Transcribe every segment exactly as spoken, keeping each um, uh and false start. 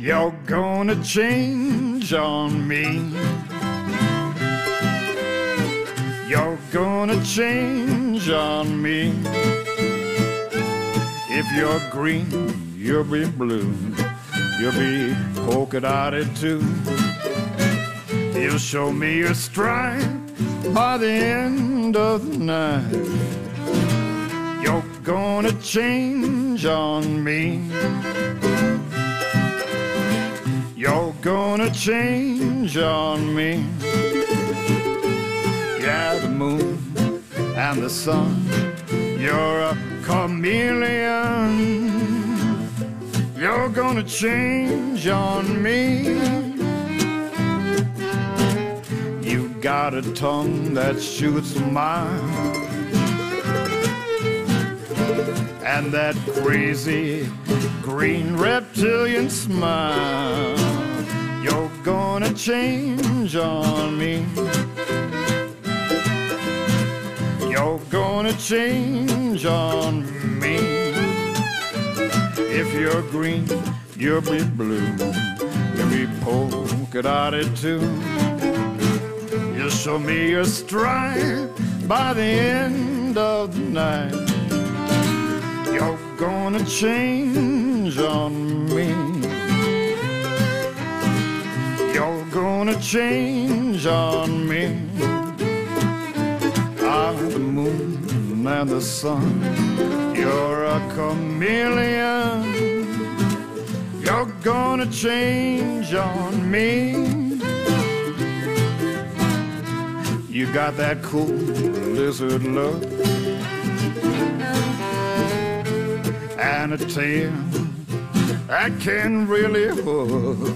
You're gonna change on me. You're gonna change on me. If you're green, you'll be blue. You'll be polka dotted too. You'll show me your stride by the end of the night. You're gonna change on me. You're gonna change on me. Yeah, the moon and the sun, you're a chameleon. You're gonna change on me. You got a tongue that shoots a mile, and that crazy green reptilian smile. You're gonna change on me. You're gonna change on me. If you're green, you'll be blue. You'll be polka dotted too. You'll show me your stride by the end of the night. You're gonna change on me. You're gonna change on me. Ah, the moon and the sun, you're a chameleon. You're gonna change on me. You got that cool lizard look and a tail that can really hook.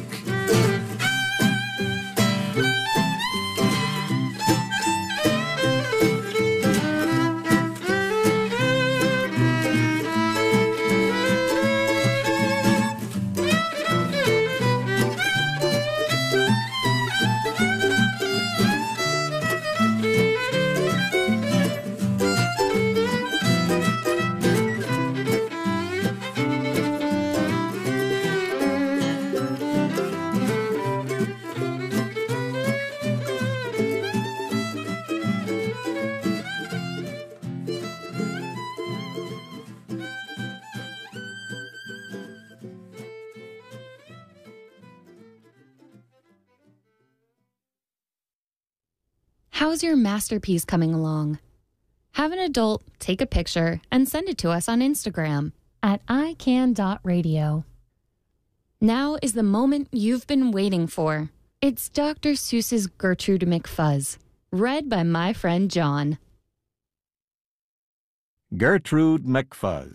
How's your masterpiece coming along? Have an adult take a picture and send it to us on Instagram at i can dot radio. Now is the moment you've been waiting for. It's Doctor Seuss's Gertrude McFuzz, read by my friend John. Gertrude McFuzz.